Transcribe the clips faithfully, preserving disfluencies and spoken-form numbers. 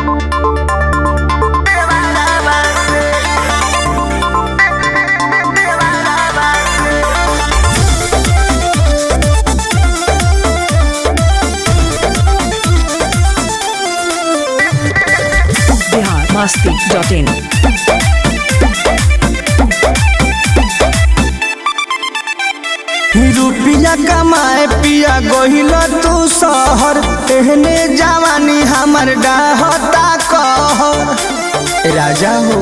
masti dot in. रुपिया कमाए पिया गोहिल तू शहर एहने जवानी हमर डाहता कहर राजा हो।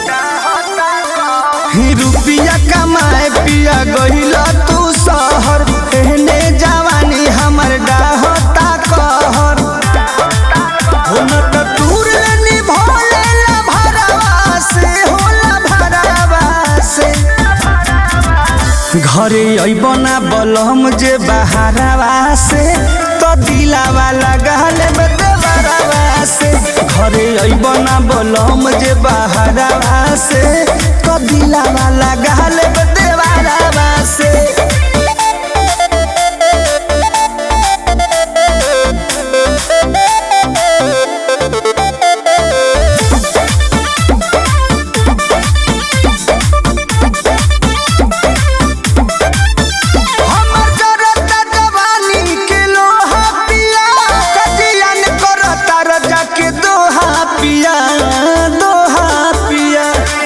रुपिया कमाए पिया गोहिल तू शहर एहने जवानी हमर डाहता कहर हो न त दूर निभोले ला भरवा से होला भरवा से घरे अइबना बलम जे बहारवा से तो दिलावा लगल देवरवा से घरे अइबना बलम जे बहारवा से तो दिलावा लगल देवरवा से पिया दोहा पिया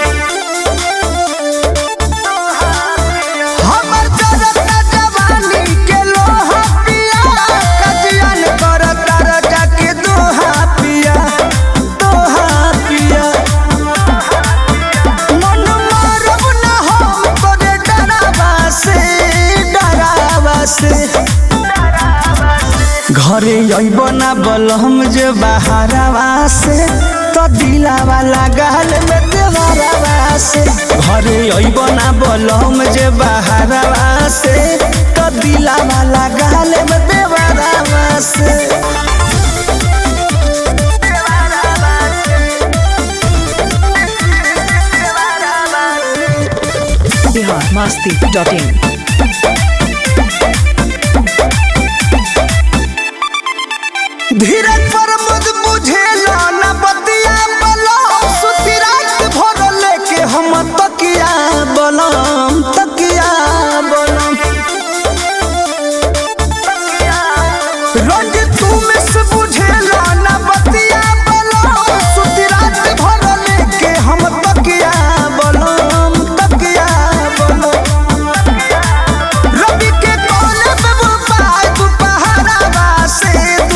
हमर जरता जवानी के लोहा पिया कजियन करता रजा के दोहा पिया दोहा पिया मन मारब न हम तोरे डरावा से डरावा से घरे अइबना बलम जे बहारवा से तो दिलावा लगल में देवरवा से घरे अइबना बलम जे बहारवा से तो दिलावा लगल में देवरवा से Bihar masti dot in. धीरज पर मुझ बुझेला न बतिया बलम सुती रात भर लेके हम तकिया बलम तकिया बलम रोज तू मिस बुझेला न बतिया बलम सुती रात भर लेके हम तकिया बलम तकिया बलम रवि के कोने पे बुपाय दुपहरवा से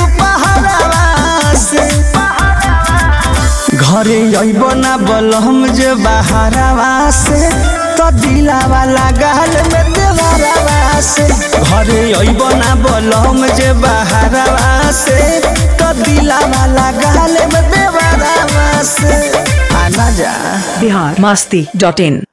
घरे अइबना बलम जे बहारवा से तो दिलावा लगल में देवरवा से घरे अइबना बलम जे बहारवा से तो दिलावा लगल में देवरवा से आना जा Bihar masti dot in.